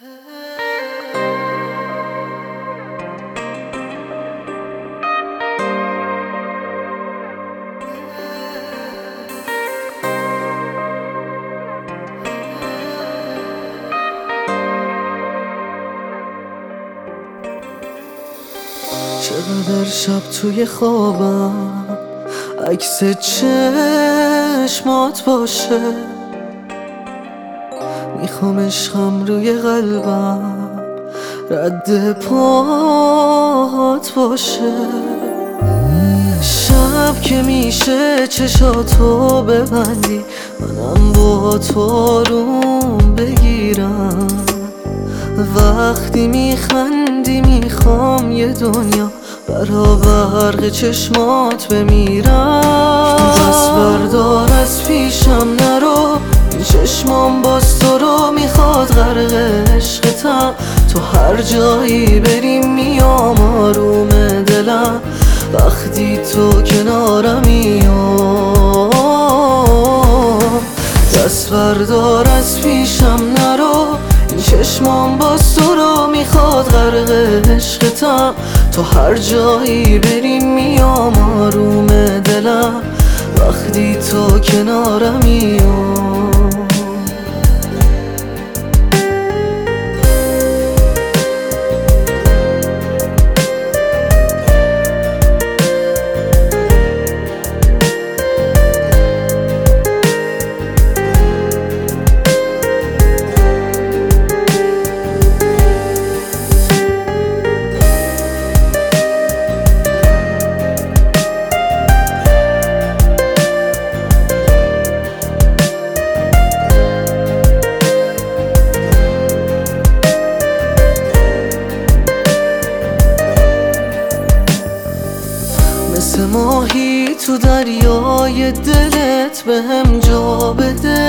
چقدر شب توی خوابم عکس چشمات باشه، میخوام عشقم روی قلبم رد پات باشه. شب که میشه چشاتو ببندی، منم با تو آروم بگیرم. وقتی میخندی میخوام یه دنیا برابر چشمات بمیرم. دست بردار از پیشم نرو، این چشمام باز تو رو میخواد غرق عشقتم. تو هر جایی بریم میام آروم دلم، وقتی تو کنارمی. دست بردار از پیشم نرو، این چشمام باز تو رو میخواد غرق عشقتم. تو هر جایی بریم میام آروم دلم، وقتی تو کنارمی. مثل ماهی تو دریای دلت بهم جا بده،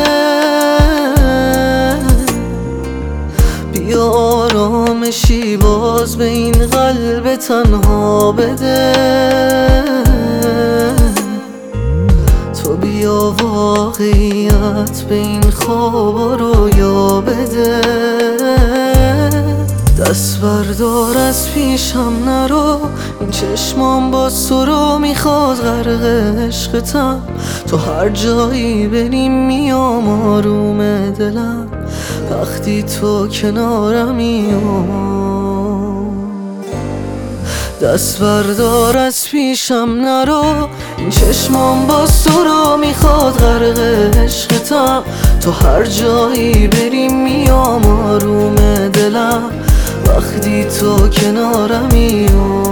بیا آرامشی باز به این قلب تنها بده. تو بیا واقعیت به این خواب رویا بده. دست بردار از پیشم نرو، این چشمام باز تو رو میخواد غرق عشقتم. تو هر جایی بریم میام آروم دلم، وقتی تو کنارمی. دست بردار از پیشم نرو، این چشمام باز تو رو میخواد غرق عشقتم. تو هر جایی بریم میام آروم دلم، وقتی تو کنارمی.